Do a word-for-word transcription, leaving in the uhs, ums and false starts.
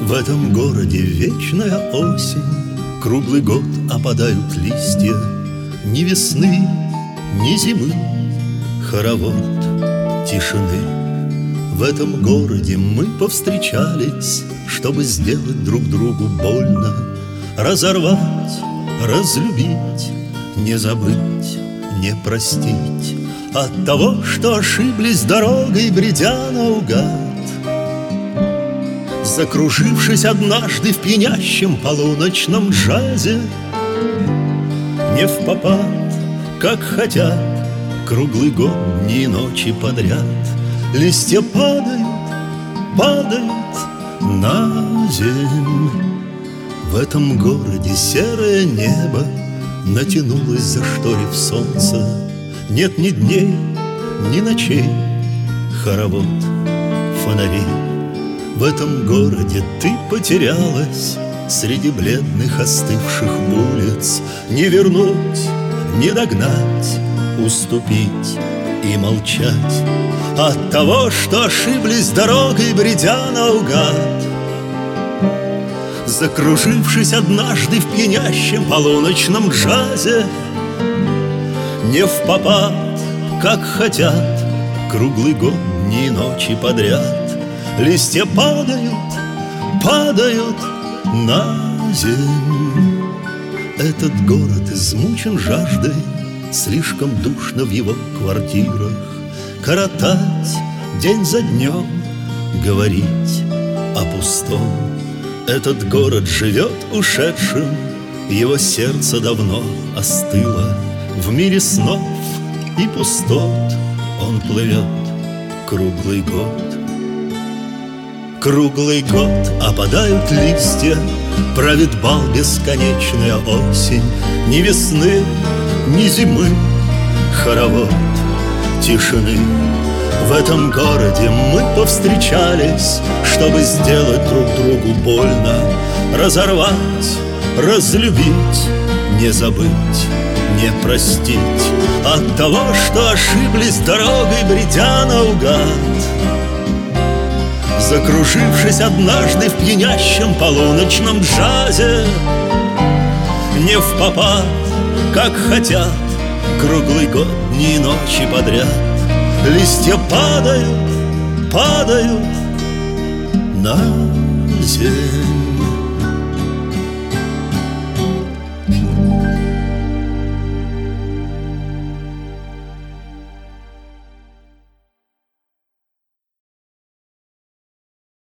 В этом городе вечная осень, круглый год опадают листья. Ни весны, ни зимы, хоровод тишины. В этом городе мы повстречались, чтобы сделать друг другу больно, разорвать, разлюбить, не забыть, не простить. От того, что ошиблись дорогой, бредя наугад, закружившись однажды в пьянящем полуночном джазе. Не впопад, как хотят, круглый год, дни и ночи подряд. Листья падают, падают на земь. В этом городе серое небо натянулось, зашторив солнце. Нет ни дней, ни ночей, хоровод фонарей. В этом городе ты потерялась среди бледных остывших улиц. Не вернуть, не догнать, уступить и молчать. От того, что ошиблись дорогой, бредя наугад, закружившись однажды в пьянящем полуночном джазе. Не впопад, как хотят, круглый год, дни и ночи подряд. Листья падают, падают на земь. Этот город измучен жаждой, слишком душно в его квартирах. Коротать день за днем, говорить о пустом. Этот город живет ушедшим, его сердце давно остыло. В мире снов и пустот он плывет круглый год. Круглый год опадают листья, правит бал бесконечная осень. Ни весны, ни зимы, хоровод тишины. В этом городе мы повстречались, чтобы сделать друг другу больно, разорвать, разлюбить, не забыть, не простить. От того, что ошиблись дорогой, бредя наугад, закружившись однажды в пьянящем полуночном джазе. Не впопад, как хотят, круглый год, дни и ночи подряд. Листья падают, падают на землю.